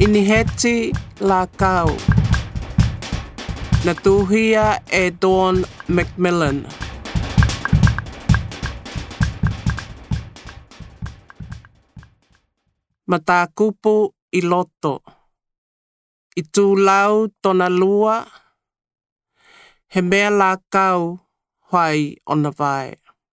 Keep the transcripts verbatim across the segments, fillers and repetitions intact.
Iniheti la kau. Natuhia e Dawn Macmillan. Matakupu i loto. I tūlau tona lua. He mea la kau whai ona vai.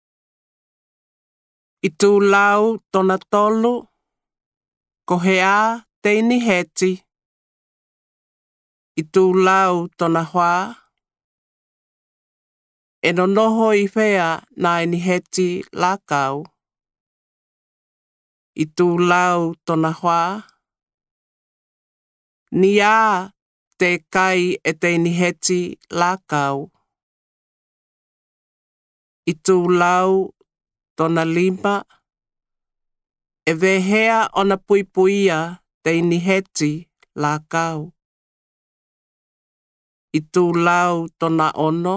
I tūlau tona tolu. Ko he a te iniheti. I tūlau tona whā. E no noho i whea nā iniheti la kau. I tūlau tona whā. Ni a te kai e te iniheti la kau. I tūlau tona lima. E vehea ona puipuia te iniheti la kau. I tūlau tona ono.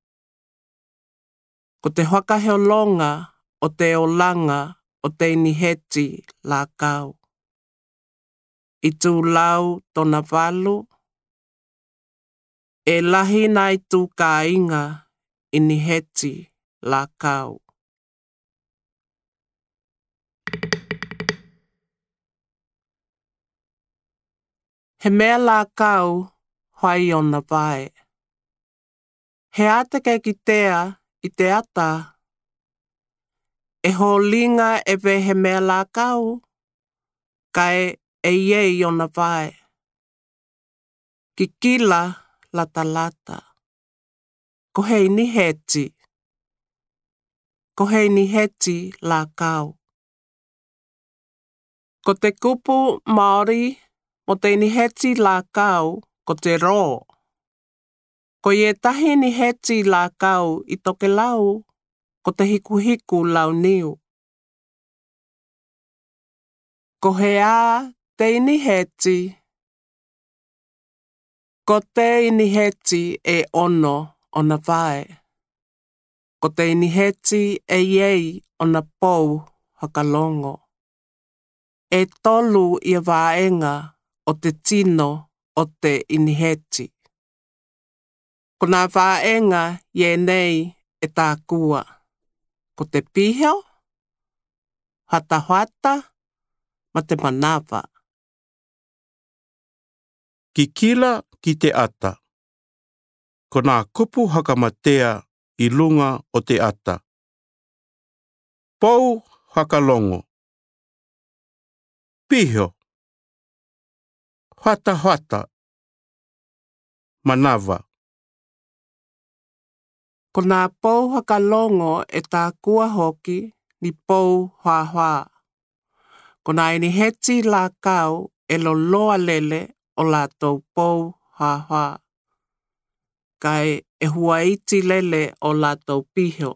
Ko te whakaheolonga o te olanga o te iniheti la kau. I tūlau tona walu. E lahi nai tū ka inga iniheti la kau. He mea la kau whai ona vai. He atake ki tea i te ata. E holinga e we he mea la kau. Kai e iei ona vai. Ki kila lata lata. Ko hei ni heti. Ko hei ni heti la kau. Ko te kupu Māori mo te ni heti la kau ko te ro. Ko ie tahi ni heti la kau i toke lau ko te hiku hiku lau niu. Ko he a te iniheti. Ko te iniheti e ono ona vai. Ko te iniheti e iei ona pou hakalongo. E tolu i a vaenga o te tino o te iniheti. Ko nā vaenga ie nei e tā kua. Ko te piheo, hata hata, ma te manawa. Ki kila ki te ata. Ko nā kupu hakamatea i lunga o te ata. Pou hakalongo. Piheo. Hata hata. Manawa. Ko nā pou hakalongo e tā kua hoki ni pou hua hua. Ko nā iniheti la kau e lo loa lele o lātou pou hua hua. Kai e huaiti lele o lātou piheo.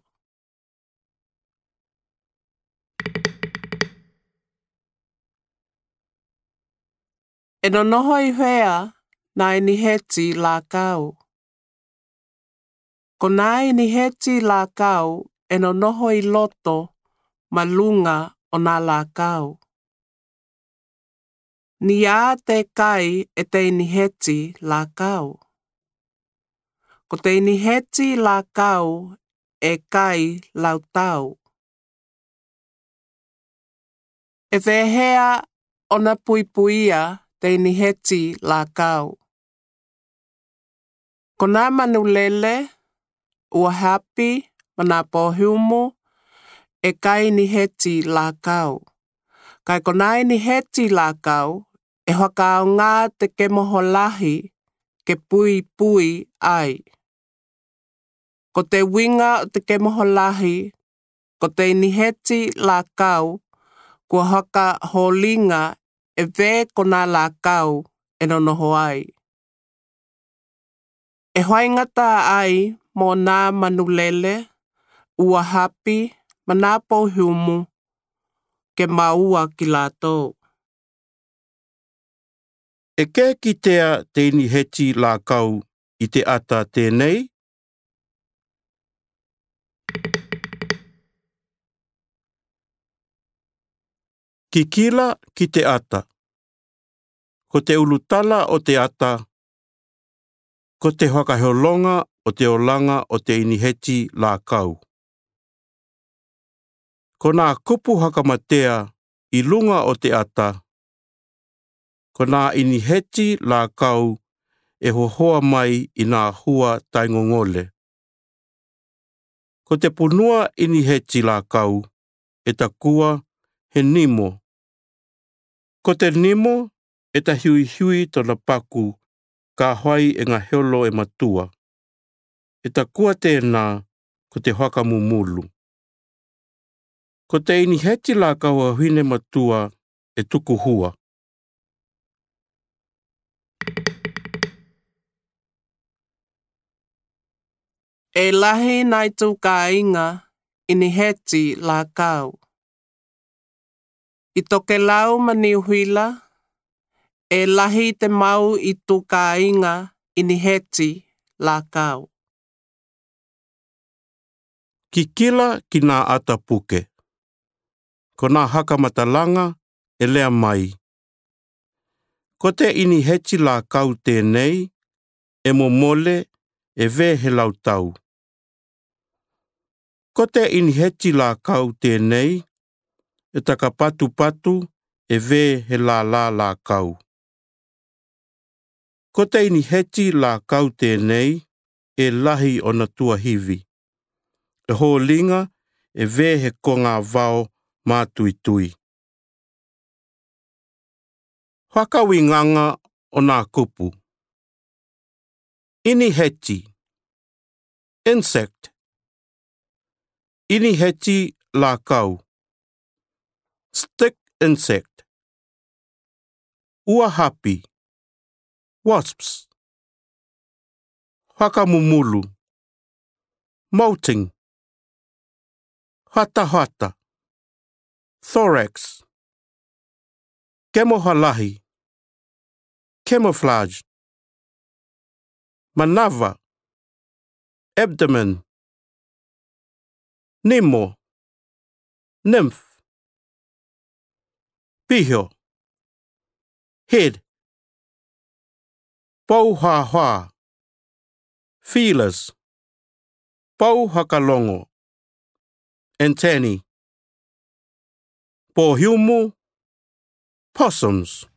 E no noho i whea nā iniheti la kau. Ko nā iniheti la kau e no noho i loto ma lunga o nā la kau. Ni a te kai e te iniheti la kau. Ko te iniheti la kau e kai lau tau. E wehea ona puipuia te iniheti la kau. Ko nā manu lele, ua hapi, mana pohumu, e kai iniheti la kau. Kai ko nā iniheti la kau, e whakao ngā te ke moholahi ke pui pui ai. Ko te winga o te ke moholahi, ko te iniheti la kau, kua haka holinga e vē ko nā la kau e no noho ai. E hoingata ai mō nā manulele, ua hapi, mana pohumu, ke maua ki lātou. E kē kitea te iniheti la kau i te ata tēnei? Ki kila ki te ata. ko te ulutala o te ata, ko te whakaheolonga o te olanga o te iniheti la kau. Ko nā kupu hakamatea i lunga o te ata, ko nā iniheti la kau e hohoa mai i nā hua taingongole. Ko te punua iniheti la kau e takua he nimo. Ko te nimo e ta hui hui tona paku ka hoi e ngā heolo e matua. E takua tēnā ko te whakamumulu. Ko te iniheti la kau a huine matua e tuku hua. E lahi nai tū ka inga iniheti la kau. I toke lau maniuhila, e lahi te mau i tū ka inga iniheti la kau. Ki kila ki nā ata puke. Ko nā hakamatalanga e lea mai. Ko te iniheti la kau tēnei, e mo mole e vē he lautau. Ko te iniheti la kau tēnei, e taka patu patu e vē he la la la kau. Ko te iniheti la kau tēnei, e lahi o na tua hivi. E hōlinga e vē he konga vao mātui tui. Whakawinganga o nā kupu. Iniheti. Insect. Iniheti la kau. Stick insect. Uahapi. Wasps. Whakamumulu. Molting. Hata hata. Thorax. Kemohalahi. Camouflage. Manava. Abdomen. Nemo. Nymph. Piho. Head. Pauhaha. Feelers. Pauhakalongo. Antennae. Pohumu. Possums.